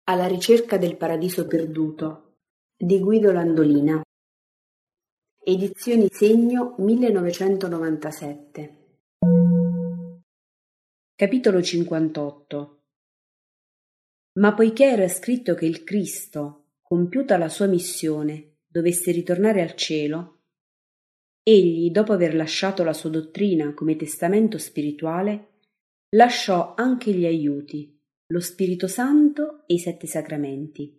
Alla ricerca del paradiso perduto di Guido Landolina. Edizioni Segno 1997. Capitolo 58. Ma poiché era scritto che il Cristo, compiuta la sua missione, dovesse ritornare al cielo, egli, dopo aver lasciato la sua dottrina come testamento spirituale, lasciò anche gli aiuti, lo Spirito Santo e i 7 sacramenti.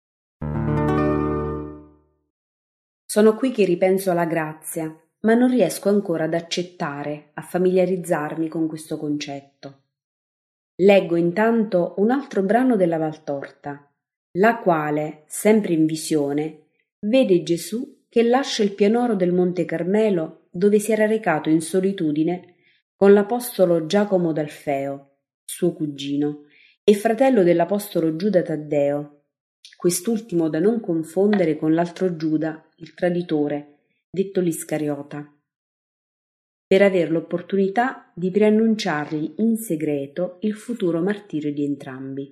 Sono qui che ripenso alla grazia, ma non riesco ancora ad accettare, a familiarizzarmi con questo concetto. Leggo intanto un altro brano della Valtorta, la quale, sempre in visione, vede Gesù che lascia il pianoro del Monte Carmelo dove si era recato in solitudine con l'apostolo Giacomo d'Alfeo, suo cugino, e fratello dell'apostolo Giuda Taddeo, quest'ultimo da non confondere con l'altro Giuda, il traditore, detto l'Iscariota, per aver l'opportunità di preannunciargli in segreto il futuro martirio di entrambi.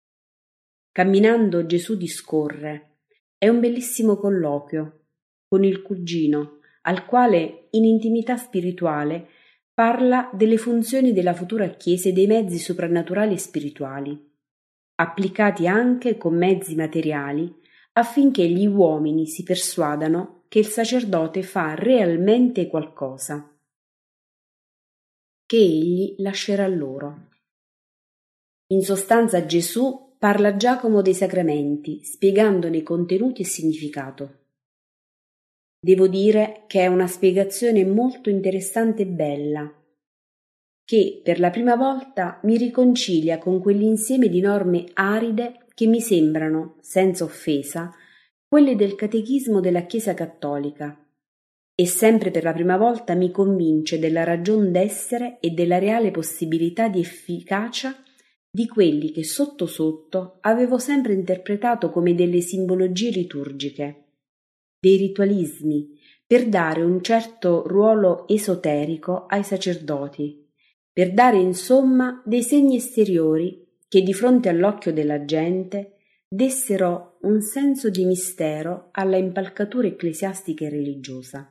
Camminando Gesù discorre, è un bellissimo colloquio, con il cugino, al quale in intimità spirituale parla delle funzioni della futura Chiesa e dei mezzi soprannaturali e spirituali, applicati anche con mezzi materiali affinché gli uomini si persuadano che il sacerdote fa realmente qualcosa, che egli lascerà loro. In sostanza Gesù parla a Giacomo dei sacramenti, spiegandone contenuti e significato. Devo dire che è una spiegazione molto interessante e bella, che per la prima volta mi riconcilia con quell'insieme di norme aride che mi sembrano, senza offesa, quelle del catechismo della Chiesa cattolica, e sempre per la prima volta mi convince della ragion d'essere e della reale possibilità di efficacia di quelli che sotto sotto avevo sempre interpretato come delle simbologie liturgiche, dei ritualismi, per dare un certo ruolo esoterico ai sacerdoti, per dare insomma dei segni esteriori che di fronte all'occhio della gente dessero un senso di mistero alla impalcatura ecclesiastica e religiosa.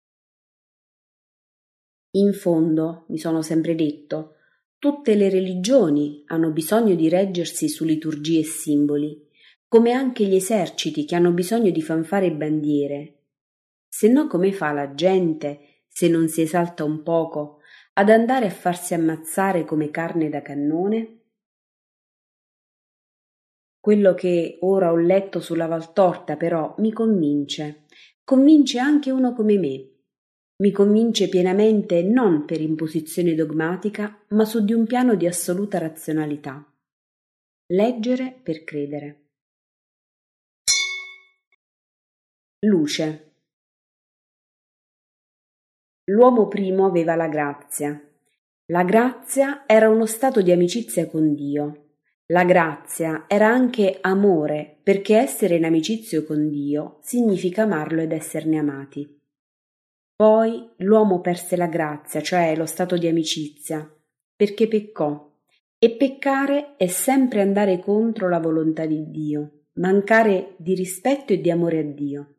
In fondo, mi sono sempre detto, tutte le religioni hanno bisogno di reggersi su liturgie e simboli, come anche gli eserciti che hanno bisogno di fanfare e bandiere. Se no, come fa la gente, se non si esalta un poco, ad andare a farsi ammazzare come carne da cannone? Quello che ora ho letto sulla Valtorta, però, mi convince anche uno come me. Mi convince pienamente non per imposizione dogmatica, ma su di un piano di assoluta razionalità. Leggere per credere. Luce. L'uomo primo aveva la grazia. La grazia era uno stato di amicizia con Dio. La grazia era anche amore, perché essere in amicizia con Dio significa amarlo ed esserne amati. Poi l'uomo perse la grazia, cioè lo stato di amicizia, perché peccò. E peccare è sempre andare contro la volontà di Dio, mancare di rispetto e di amore a Dio.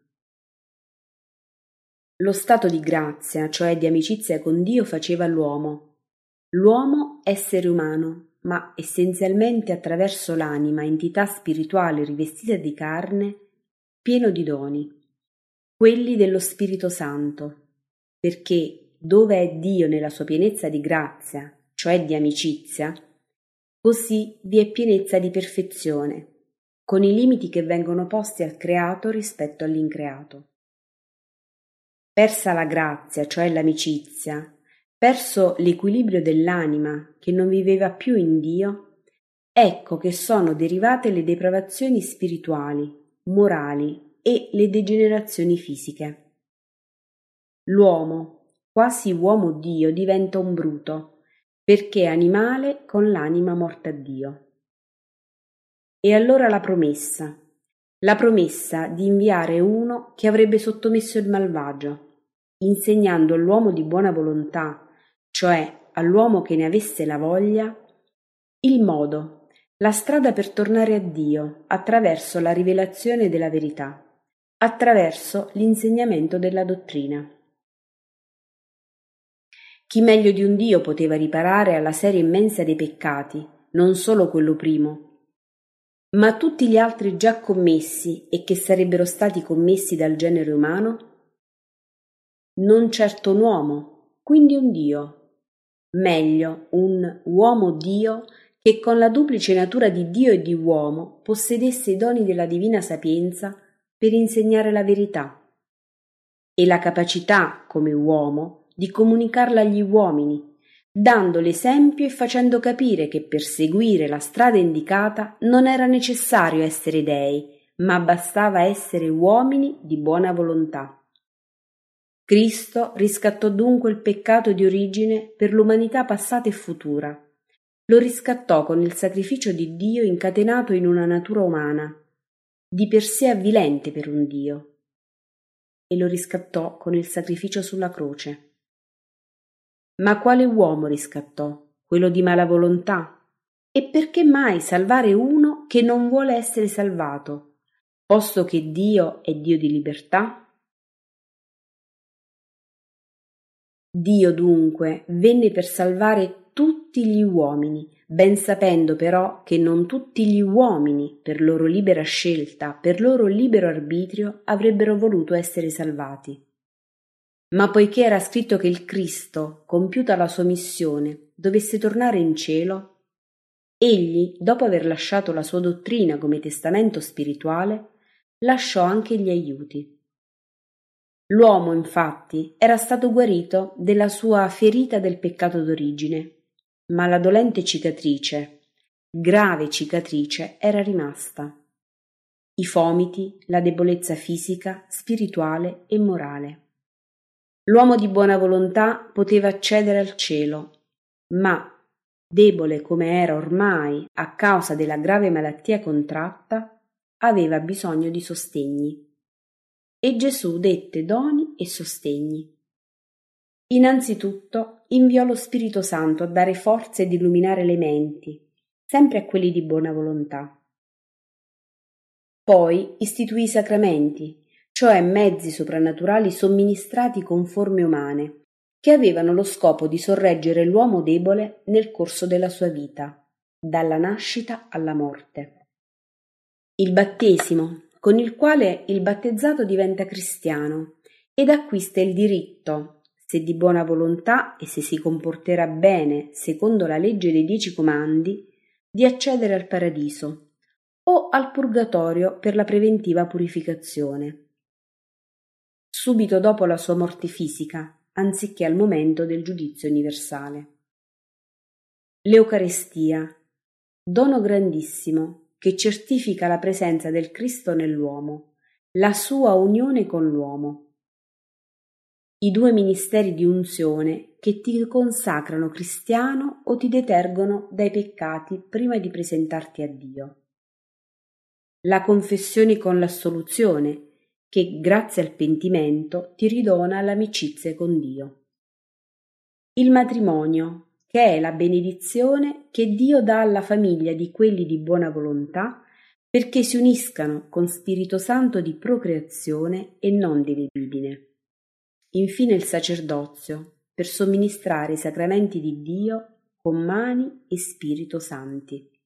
Lo stato di grazia, cioè di amicizia con Dio, faceva l'uomo essere umano, ma essenzialmente attraverso l'anima, entità spirituale rivestita di carne, pieno di doni, quelli dello Spirito Santo, perché dove è Dio nella sua pienezza di grazia, cioè di amicizia, così vi è pienezza di perfezione, con i limiti che vengono posti al creato rispetto all'increato. Persa la grazia, cioè l'amicizia, perso l'equilibrio dell'anima che non viveva più in Dio, ecco che sono derivate le depravazioni spirituali, morali e le degenerazioni fisiche. L'uomo, quasi uomo-Dio, diventa un bruto, perché animale con l'anima morta a Dio. E allora la promessa di inviare uno che avrebbe sottomesso il malvagio, insegnando all'uomo di buona volontà, cioè all'uomo che ne avesse la voglia, il modo la strada per tornare a Dio attraverso la rivelazione della verità, attraverso l'insegnamento della dottrina. Chi meglio di un Dio poteva riparare alla serie immensa dei peccati, non solo quello primo, ma tutti gli altri già commessi e che sarebbero stati commessi dal genere umano? Non certo un uomo, quindi un Dio. Meglio, un uomo-Dio che con la duplice natura di Dio e di uomo possedesse i doni della divina sapienza per insegnare la verità e la capacità, come uomo, di comunicarla agli uomini, dando l'esempio e facendo capire che per seguire la strada indicata non era necessario essere dei, ma bastava essere uomini di buona volontà. Cristo riscattò dunque il peccato di origine per l'umanità passata e futura. Lo riscattò con il sacrificio di Dio incatenato in una natura umana, di per sé avvilente per un Dio, e lo riscattò con il sacrificio sulla croce. Ma quale uomo riscattò? Quello di mala volontà? E perché mai salvare uno che non vuole essere salvato, posto che Dio è Dio di libertà? Dio dunque venne per salvare tutti gli uomini, ben sapendo però che non tutti gli uomini, per loro libera scelta, per loro libero arbitrio, avrebbero voluto essere salvati. Ma poiché era scritto che il Cristo, compiuta la sua missione, dovesse tornare in cielo, egli, dopo aver lasciato la sua dottrina come testamento spirituale, lasciò anche gli aiuti. L'uomo, infatti, era stato guarito della sua ferita del peccato d'origine, ma la dolente cicatrice, grave cicatrice, era rimasta. I fomiti, la debolezza fisica, spirituale e morale. L'uomo di buona volontà poteva accedere al cielo, ma, debole come era ormai a causa della grave malattia contratta, aveva bisogno di sostegni. E Gesù dette doni e sostegni. Innanzitutto inviò lo Spirito Santo a dare forza ed illuminare le menti, sempre a quelli di buona volontà. Poi istituì i sacramenti, cioè mezzi soprannaturali somministrati con forme umane, che avevano lo scopo di sorreggere l'uomo debole nel corso della sua vita, dalla nascita alla morte. Il battesimo, con il quale il battezzato diventa cristiano ed acquista il diritto, se di buona volontà e se si comporterà bene secondo la legge dei 10 comandi, di accedere al paradiso o al purgatorio per la preventiva purificazione, subito dopo la sua morte fisica, anziché al momento del giudizio universale. L'Eucarestia, dono grandissimo, che certifica la presenza del Cristo nell'uomo, la sua unione con l'uomo. I 2 ministeri di unzione che ti consacrano cristiano o ti detergono dai peccati prima di presentarti a Dio. La confessione con l'assoluzione, che grazie al pentimento ti ridona l'amicizia con Dio. Il matrimonio, che è la benedizione che Dio dà alla famiglia di quelli di buona volontà perché si uniscano con Spirito Santo di procreazione e non di libidine. Infine il sacerdozio, per somministrare i sacramenti di Dio con mani e Spirito Santi.